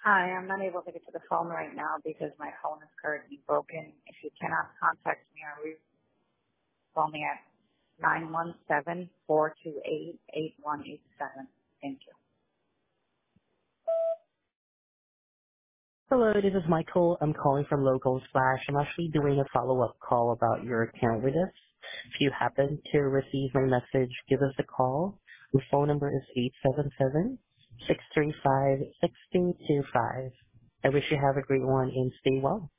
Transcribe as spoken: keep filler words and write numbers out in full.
Hi, I'm not able to get to the phone right now because my phone is currently broken. If you cannot contact me, or re- call me at nine one seven, four two eight, eight one eight seven. Thank you. Hello, this is Michael. I'm calling from Local Splash. I'm actually doing a follow-up call about your account with us. If you happen to receive my message, give us a call. The phone number is eight seven seven, six three five, six two two five. I wish you have a great one and stay well.